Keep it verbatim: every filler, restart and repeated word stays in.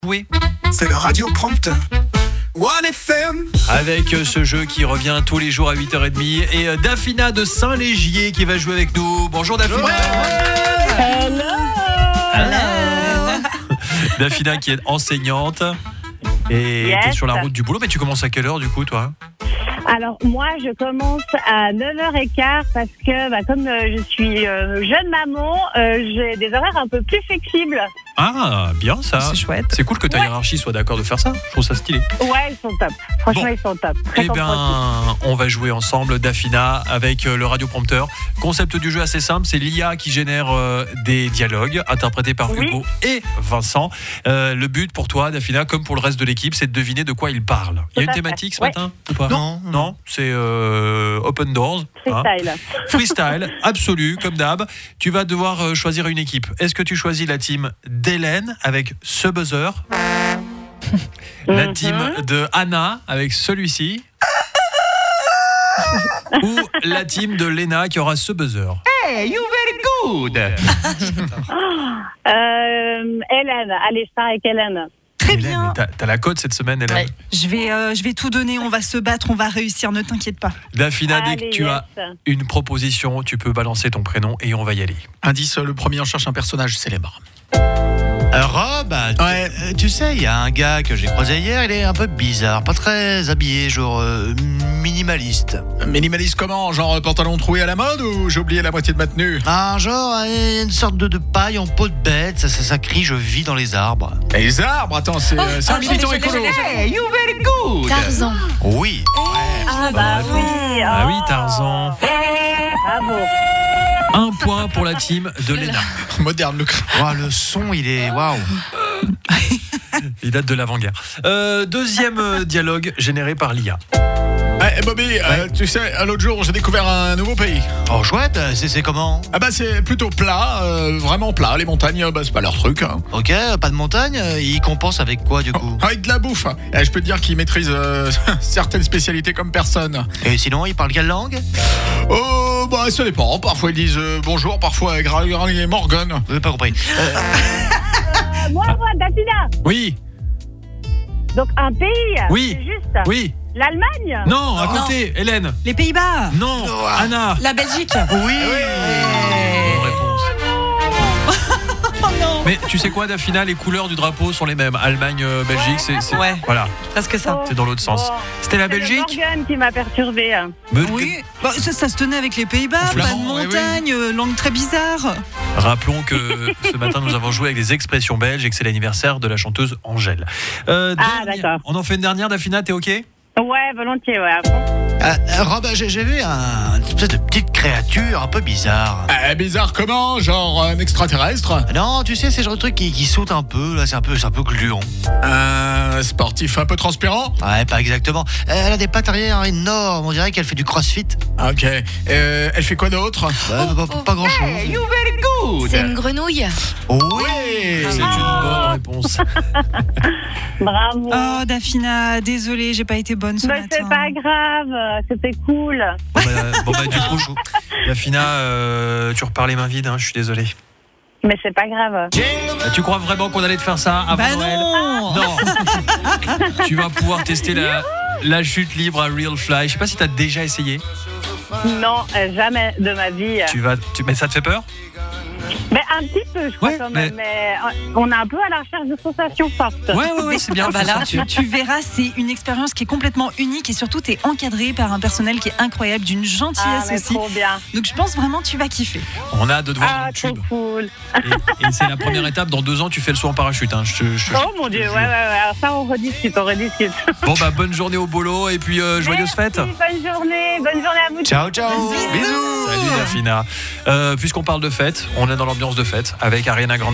Oui. C'est le radio prompteur. One F M. Avec ce jeu qui revient tous les jours à huit heures trente et euh, Dafina de Saint-Légier qui va jouer avec nous. Bonjour Dafina. Hello. Hello. Dafina qui est enseignante et Yes. qui est sur la route du boulot. Mais tu commences à quelle heure du coup toi? Alors moi je commence à neuf heures quinze parce que bah, comme euh, je suis euh, jeune maman, euh, j'ai des horaires un peu plus flexibles. Ah, bien ça. C'est chouette. C'est cool que ta Ouais. hiérarchie soit d'accord de faire ça. Je trouve ça stylé. Ouais, ils sont top. Franchement, Bon. ils sont top. Très Eh compréhensifs. bien, on va jouer ensemble, Dafina, avec euh, le radioprompteur. Concept du jeu assez simple, c'est l'I A qui génère euh, des dialogues interprétés par Oui. Hugo et Vincent. Euh, le but pour toi, Dafina, comme pour le reste de l'équipe, c'est de deviner de quoi ils parlent. Il y a une Tout à fait. thématique ce Ouais. matin ou pas? Non. Non, c'est euh, open doors. hein. Freestyle. Freestyle, absolu, comme d'hab. Tu vas devoir euh, choisir une équipe. Est-ce que tu choisis la team d'Hélène avec ce buzzer? La Mhm. team de Anna avec celui-ci? Ou la team de Léna qui aura ce buzzer? Hey, you very good. Euh, Hélène, allez, je pars avec Hélène. Très Hélène, bien. T'as, t'as la cote cette semaine, Hélène. Ouais. Je vais, euh, je vais tout donner. On va se battre. On va réussir. Ne t'inquiète pas. Dafina, dès Allez, que tu yes. as une proposition, tu peux balancer ton prénom et on va y aller. Indice, le premier, on cherche un personnage célèbre. Euh, Rob, tu, Ouais. euh, tu sais, il y a un gars que j'ai croisé hier, il est un peu bizarre, pas très habillé, genre euh, minimaliste. Minimaliste comment? Genre euh, pantalon troué à la mode ou j'ai oublié la moitié de ma tenue? Ah, genre euh, une sorte de, de paille en peau de bête, ça, ça, ça crie, je vis dans les arbres. Les arbres, attends, c'est euh, c'est un militant écolo. Hey, you very good. Tarzan. Oui. Ah bah oui. Ah oui, Oh. Tarzan. Bravo. Un point pour la team de Léna. Moderne, le cr- Ouah, le son, il est waouh. Il date de l'avant-guerre. Euh, deuxième euh, dialogue généré par l'I A. Eh, Bobby, euh, tu sais, l'autre jour, j'ai découvert un nouveau pays. Oh, chouette, c'est, c'est comment? Ah bah c'est plutôt plat, euh, vraiment plat. Les montagnes, bah c'est pas leur truc. Hein. Ok, pas de montagne, euh, il compense avec quoi du coup? Avec de la bouffe. Eh, je peux te dire qu'ils maîtrisent euh, certaines spécialités comme personne. Et sinon, il parle quelle langue? Oh, bah ça dépend. Parfois ils disent euh, bonjour, parfois Gra- Gra- et Morgan. J'ai pas compris. Euh, Euh, moi, moi, Dafina. Oui, Donc un pays. Oui. C'est juste. oui. L'Allemagne. Non, à côté, Hélène. Les Pays-Bas. Non, Anna. La Belgique. oui. Bonne réponse. Oh non. Mais tu sais quoi, Dafina, les couleurs du drapeau sont les mêmes. Allemagne, euh, Belgique, c'est, c'est- Ouais. voilà, Presque ça. c'est dans l'autre sens. Bon. C'était la C'est le Belgique. Morgan qui m'a perturbée. Me- Oui. Bah, ça, ça se tenait avec les Pays-Bas. Pas de Flamand, oui, oui. montagne, euh, langue très bizarre. Rappelons que ce matin nous avons joué avec des expressions belges et que c'est l'anniversaire de la chanteuse Angèle. Euh, Ah, dernière- d'accord. On en fait une dernière, Dafina, t'es ok? Ouais, volontiers, ouais. à fond. Euh, euh, Rob, j'ai, j'ai vu un, une espèce de petite créature un peu bizarre. Eh, bizarre comment? Genre un extraterrestre? Non, tu sais, c'est le genre de truc qui, qui saute un peu, là, c'est un peu, c'est un peu gluant. Un sportif un peu transpirant? Ouais, pas exactement. Euh, Elle a des pattes arrière énormes, on dirait qu'elle fait du crossfit. Ok. Euh, elle fait quoi d'autre? Ouais, pas, pas- pas grand chose. C'est une grenouille. Oui. C'est une bonne réponse. Bravo. Oh, Dafina, désolée, j'ai pas été bonne ce Bah, matin. c'est pas grave, c'était cool. Bon bah, bon bah, du coup, Dafina, euh, tu repars les mains vides, hein, je suis désolé. Mais c'est pas grave. Euh, Tu crois vraiment qu'on allait te faire ça avant Bah Noël? non. Non. Tu vas pouvoir tester la, la chute libre à Real Fly. Je sais pas si t'as déjà essayé. Non, euh, jamais de ma vie. Tu vas, tu, mais ça te fait peur? Mais un petit peu, je crois Ouais, quand même. Mais... euh, on est un peu à la recherche de sensations fortes. Ouais, ouais, ouais, c'est bien. Ah bah faut là, sentir. tu, tu verras, c'est une expérience qui est complètement unique et surtout, tu es encadré par un personnel qui est incroyable, d'une Ah, gentillesse mais aussi. trop bien. Donc je pense vraiment tu vas kiffer. On a hâte de te voir dans Ah, le trop tube. cool. Et, et c'est la première étape. Dans deux ans, tu fais le saut en parachute. Hein. Je, te- je te- Oh mon dieu, ouais, ouais, ouais. Alors ça, on rediscute, on rediscute. Bon bah bonne journée au boulot et puis euh, joyeuse fête. Merci, bonne journée, bonne journée à vous. Ciao, ciao. Bisous. Salut Dafina. Euh, puisqu'on parle de fête, on est dans l'ambiance de fête avec Ariana Grande.